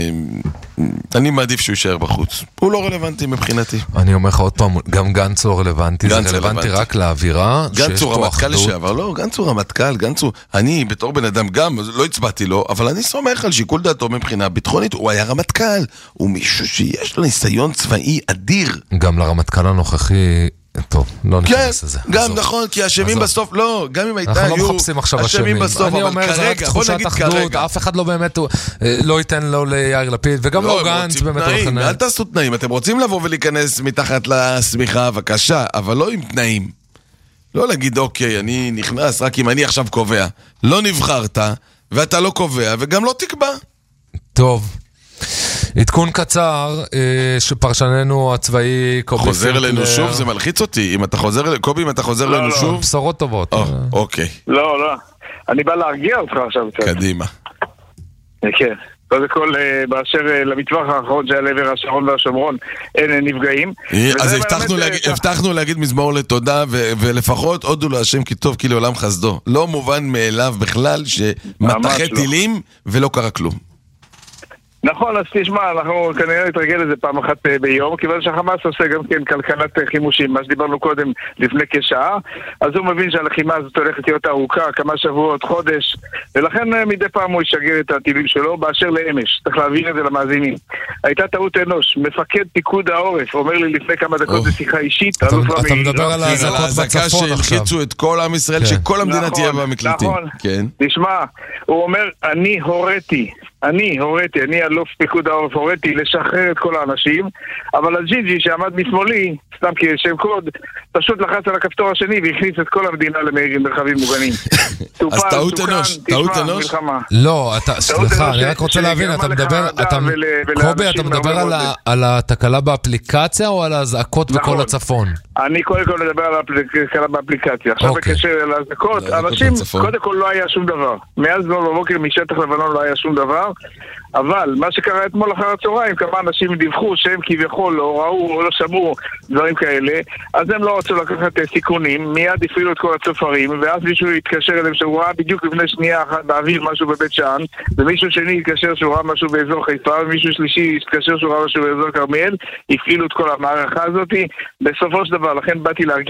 אה, אני מעדיף שהוא יישאר בחוץ. הוא לא רלוונטי מבחינתי. אני אומר לך עוד פעם, גם גנץ הוא רלוונטי, זה רלוונטי רק לאווירה. גנץ הוא רמטכ"ל לשעבר, לא, גנץ הוא רמטכ"ל, גנץ הוא, אני בתור בן אדם גם, לא הצבעתי לו, אבל אני סומך על שיקול דעתו מבחינה ביטחונית, הוא היה רמטכ"ל, הוא מישהו שיש לו ניסיון צבאי אדיר. גם לרמטכ"ל הנוכחי... טוב, לא נכנס לזה. גם נכון, כי השמים בסוף, לא, גם אם הייתה, אנחנו לא מחפשים עכשיו השמים. אני אומר, זה רק תחושת אחדות, אף אחד לא באמת, לא ייתן לו ליאיר לפיד, וגם לא גנץ באמת. אל תעשו תנאים, אתם רוצים לבוא ולהיכנס מתחת לסמיכה, בבקשה, אבל לא עם תנאים. לא להגיד, אוקיי, אני נכנס רק אם אני עכשיו קובע. לא נבחרת, ואתה לא קובע, וגם לא תקבע. טוב. עדכון קצר, שפרשננו הצבאי קובי חוזר אלינו שוב, זה מלחיץ אותי. אם אתה חוזר, קובי, אם אתה חוזר אלינו שוב, בשורות טובות. אוקיי. לא, לא. אני בא להרגיע אותך עכשיו. קדימה. כן. קודם כל, באשר למטווח האחרון שהיה לעבר השרון והשומרון, אין נפגעים. אז הבטחנו להגיד מזמור לתודה, ולפחות הודו להשם כי טוב כי לעולם חסדו. לא מובן מאליו בכלל שמטחי טילים ולא קרה כלום. נכון, אז תשמע, אנחנו כנראה נתרגל לזה פעם אחת ביום, כיוון שהחמאס עושה גם כן כלכלת חימושים, מה שדיברנו קודם לפני כשעה, אז הוא מבין שהלחימה הזאת הולכת להיות ארוכה, כמה שבועות, חודש, ולכן מדי פעם הוא ישגר את הטילים שלו, באשר לאמש, צריך להבין את זה למאזינים. הייתה טעות אנוש, מפקד פיקוד העורף, אומר לי לפני כמה דקות בשיחה אישית, אתה מדבר על האזעקות בצפון עכשיו. שהלחיצו את כל עם ישראל, שכל המדינה תהיה במקלטים. נכון, תשמע, הוא אומר, אני הוריתי. אני הוריתי, אני אלוף פיקוד העורף הוריתי לשחרר את כל האנשים, אבל הג'ינג'י שעמד משמאלי, סתם כשם קוד, פשוט לחץ על הכפתור השני והכניס את כל המדינה למהירים מרחבים מוגנים. אז טעות אנוש, טעות אנוש? לא, סליחה, אני רק רוצה להבין, אתה מדבר, קובי, אתה מדבר על התקלה באפליקציה או על האזעקות בכל הצפון? אני קודם כל מדבר על התקלה באפליקציה. עכשיו בקשר לאזעקות, אנשים, קודם כל לא היה שום דבר. מאז לא בבוקר משטח לבנון לא היה שום דבר, אבל מה שקרה אתמול אחר הצהריים, כמה אנשים דיווחו שהם כביכול לא ראו או לא שמעו דברים כאלה, אז הם לא רצו לקחת סיכונים, מיד הפעילו את כל הצופרים, ואז מישהו התקשר אליהם שהוא ראה בדיוק לפני שנייה אחת באוויר משהו בבית שאן, ומישהו שני התקשר שהוא ראה משהו באזור חיפה, ומישהו שלישי התקשר שהוא ראה משהו באזור כרמיאל, הפעילו את כל המערכה הזאת. בסופו של דבר, לכן באתי להרגיע.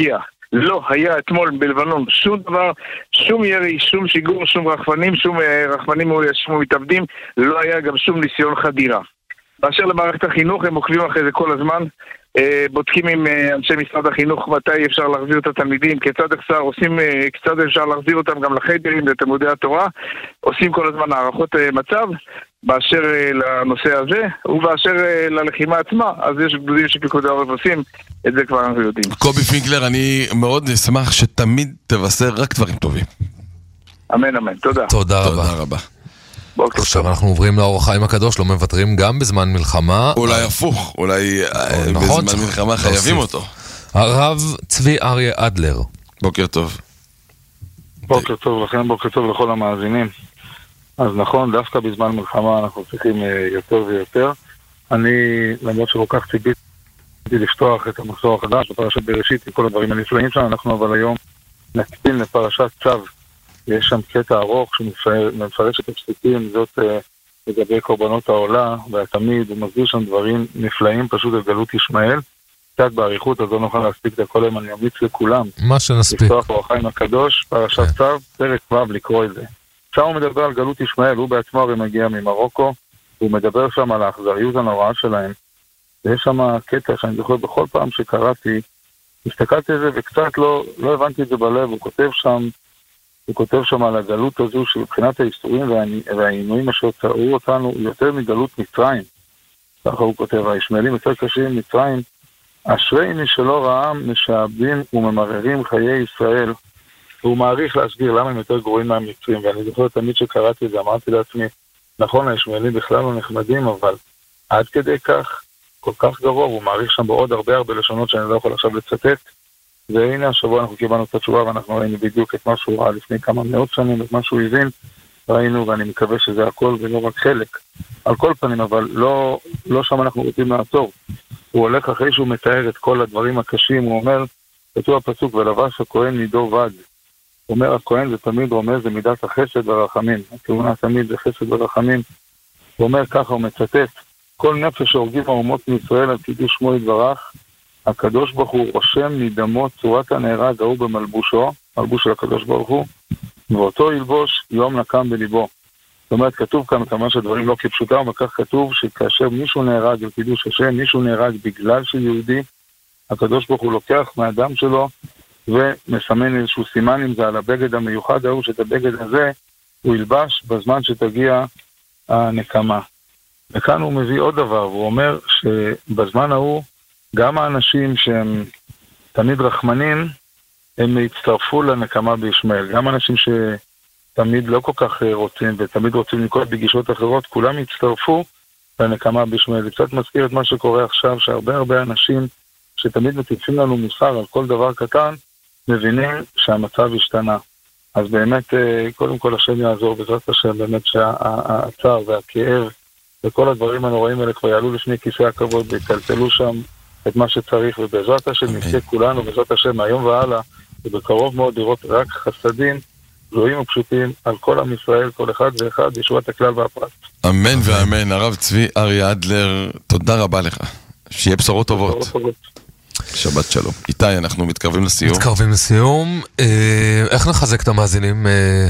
לא היה אתמול בלבנון שום דבר, שום ירי, שום שיגור, שום רחפנים, שום רחפנים מאוישים ומתאבדים, לא היה גם שום ניסיון חדירה. באשר למערכת החינוך, הם עוקבים אחרי זה כל הזמן, בודקים עם אנשי משרד החינוך מתי אפשר להחזיר את התלמידים, כיצד אפשר, עושים, כיצד אפשר להחזיר אותם גם לחיידרים, לתלמודי התורה, עושים כל הזמן הערכות מצב, באשר לנושא הזה, ובאשר ללחימה עצמה, אז יש גדודים שפיקוד העורף עושים, את זה כבר אנחנו יודעים. קובי פינקלר, אני מאוד נשמח שתמיד תבשר רק דברים טובים. אמן, אמן, תודה. תודה רבה. תודה רבה. עכשיו אנחנו עוברים לאור החיים הקדוש, לא מוותרים גם בזמן מלחמה. אולי הפוך, אולי בזמן מלחמה חייבים אותו. הרב צבי אריה אדלר. בוקר טוב. בוקר טוב לכם, בוקר טוב לכל המאזינים. אז נכון, דווקא בזמן מלחמה אנחנו צריכים יותר ויותר. אני, למרות שכל כך ציפיתי לפתוח את המחזור החדש, בפרשת בראשית, עם כל הדברים הנפלאים שלנו, אנחנו אבל היום נקטין לפרשת צו. יש שם קטע ארוך שמפרש את הפסוקים, זאת לגבי קורבנות העולה והתמיד, הוא מסביר שם דברים נפלאים, פשוט על גלות ישמעאל. קצת בעריכות, אז לא נוכל להספיק את הכל, אני אמליץ לכולם. מה שנספיק. לפתוח אור החיים הקדוש, פרשת צו, פרק ו' לקרוא את זה. צו הוא מדבר על גלות ישמעאל, הוא בעצמו הרי מגיע ממרוקו, הוא מדבר שם על האכזריות הנוראה שלהם. ויש שם קטע שאני זוכר בכל פעם שקראתי, הסתכלתי על זה וקצת לא, לא הבנתי את זה בלב, הוא כותב שם, הוא כותב שם על הגלות הזו שבבחינת האיסורים והעינויים אשר צערו אותנו יותר מגלות מצרים. ככה הוא כותב, הישמעאלים יותר קשים מצרים, אשרי מי שלא רעם משעבדים וממררים חיי ישראל. והוא מעריך להסביר למה הם יותר גרועים מהמצרים, ואני זוכר תמיד שקראתי את זה, אמרתי לעצמי, נכון, הישמעאלים בכלל לא נחמדים, אבל עד כדי כך, כל כך גרוע, הוא מעריך שם בעוד הרבה הרבה לשונות שאני לא יכול עכשיו לצטט, והנה השבוע אנחנו קיבלנו את התשובה, ואנחנו ראינו בדיוק את מה שהוא ראה לפני כמה מאות שנים, את מה שהוא הבין, ראינו, ואני מקווה שזה הכל ולא רק חלק, על כל פנים, אבל לא, לא שם אנחנו רוצים לעצור. הוא הולך אחרי שהוא מתאר את כל הדברים הקשים, הוא אומר, כתוב הפסוק, ולבש הכהן נידו וד. הוא אומר, הכהן זה תמיד רומז למידת החסד והרחמים. הכהונה תמיד זה חסד ורחמים. הוא אומר ככה, הוא מצטט, כל נפש שהורגים האומות מישראל על קידוש שמו יתברך, הקדוש ברוך הוא רושם מדמו צורת הנהרג ההוא במלבושו, מלבוש של הקדוש ברוך הוא, ואותו ילבוש יום נקם בליבו. זאת אומרת, כתוב כאן כמה שדברים לא כפשוטם, וכך כתוב שכאשר מישהו נהרג על קידוש השם, מישהו נהרג בגלל שיהודי, הקדוש ברוך הוא לוקח מהדם שלו, ומסמן איזשהו סימן עם זה על הבגד המיוחד ההוא, שאת הבגד הזה הוא ילבש בזמן שתגיע הנקמה. וכאן הוא מביא עוד דבר, והוא אומר שבזמן ההוא, גם האנשים שהם תמיד רחמנים, הם הצטרפו לנקמה בישמעאל. גם אנשים שתמיד לא כל כך רוצים, ותמיד רוצים לנקוט בגישות אחרות, כולם הצטרפו לנקמה בישמעאל. זה קצת מזכיר את מה שקורה עכשיו, שהרבה הרבה אנשים שתמיד מטיפים לנו מוסר על כל דבר קטן, מבינים שהמצב השתנה. אז באמת, קודם כל השם יעזור בעזרת השם, באמת שהצער והכאב וכל הדברים הנוראים האלה כבר יעלו לפני כיסא הכבוד ויטלטלו שם את מה שצריך, ובעזרת השם נזכה כולנו, בעזרת השם מהיום והלאה, ובקרוב מאוד לראות רק חסדים גלויים ופשוטים על כל עם ישראל, כל אחד ואחד, ישועת הכלל והפרט. אמן ואמן. הרב צבי אריה אדלר, תודה רבה לך. שיהיה בשורות טובות. שבת שלום. איתי, אנחנו מתקרבים לסיום. מתקרבים לסיום. איך נחזק את המאזינים?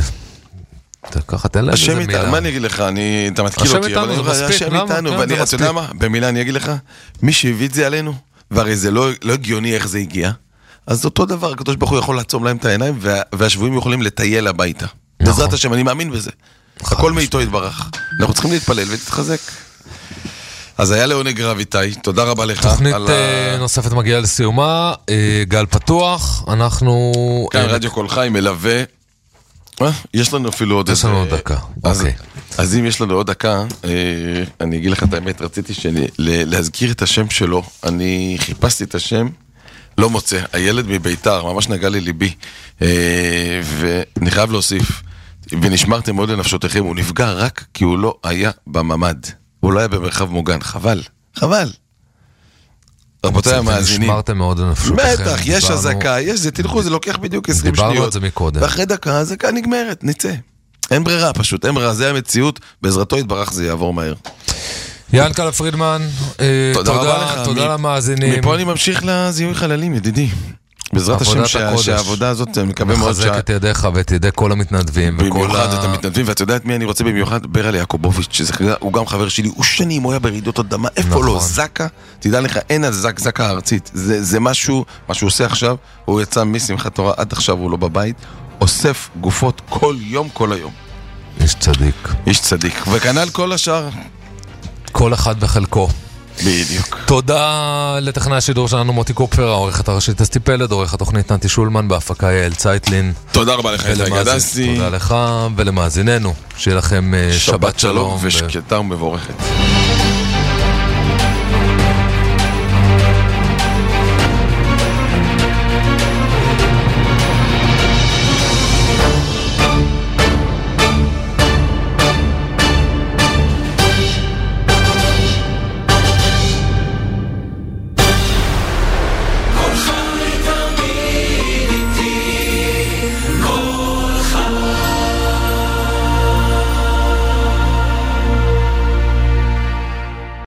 ככה, תן להם איזה מילה. מה אני אגיד לך? אתה מתקיל אותי. השם איתנו, זה מספיק. השם איתנו, ואתה יודע מה? במילה אני אגיד לך, מי שהביא את זה עלינו, והרי זה לא הגיוני איך זה הגיע, אז אותו דבר, הקדוש ברוך הוא יכול לעצום להם את העיניים, והשבויים יכולים לטייל הביתה. בעזרת השם, אני מאמין בזה. הכל מאיתו יתברך. אנחנו צריכים להתפלל ולהתחזק. אז היה לעונג רב איתי, תודה רבה לך. תוכנית נוספת מגיעה לסיומה, גל פתוח, אנחנו... כאן רדיו קול חי מלווה, יש לנו אפילו עוד איזה... יש לנו עוד דקה, אוקיי. אז אם יש לנו עוד דקה, אני אגיד לך את האמת, רציתי להזכיר את השם שלו, אני חיפשתי את השם, לא מוצא, הילד מביתר, ממש נגע לי ליבי, ואני חייב להוסיף, ונשמרתם מאוד לנפשותיכם, הוא נפגע רק כי הוא לא היה בממד. הוא לא היה במרחב מוגן, חבל, חבל. רבותיי המאזינים. נשמרתם מאוד לנפשותיכם. בטח, יש הזקה, יש זה, תלכו, זה לוקח בדיוק עשרים שניות. דיברנו על זה מקודם. ואחרי דקה, הזקה נגמרת, נצא. אין ברירה פשוט, אין ברירה, זה המציאות, בעזרתו יתברך זה יעבור מהר. ינקלה פרידמן, תודה, תודה למאזינים. מפה אני ממשיך לזיהוי חללים, ידידי. בעזרת השם שהעבודה הזאת, אני מקווה מאוד מחזק את ידיך ואת ידי כל המתנדבים. במיוחד את המתנדבים, ואתה יודע את מי אני רוצה במיוחד? ברל יעקובוביץ', הוא גם חבר שלי, הוא שנים, הוא היה ברעידות אדמה, איפה לא? זקה, תדע לך, אין על זק, זקה הארצית. זה משהו, מה שהוא עושה עכשיו, הוא יצא משמחת תורה, עד עכשיו הוא לא בבית, אוסף גופות כל יום, כל היום. איש צדיק. איש צדיק, וכנ"ל כל השאר. כל אחד בחלקו. בדיוק. תודה לטכנאי השידור שלנו מוטי קופפר, העורכת הראשית אסתי פלד, עורך התוכנית נתי שולמן, בהפקה יעל צייטלין. תודה רבה לך איתי גדסי. תודה לך ולמאזיננו, שיהיה לכם שבת שלום ושקטה ומבורכת.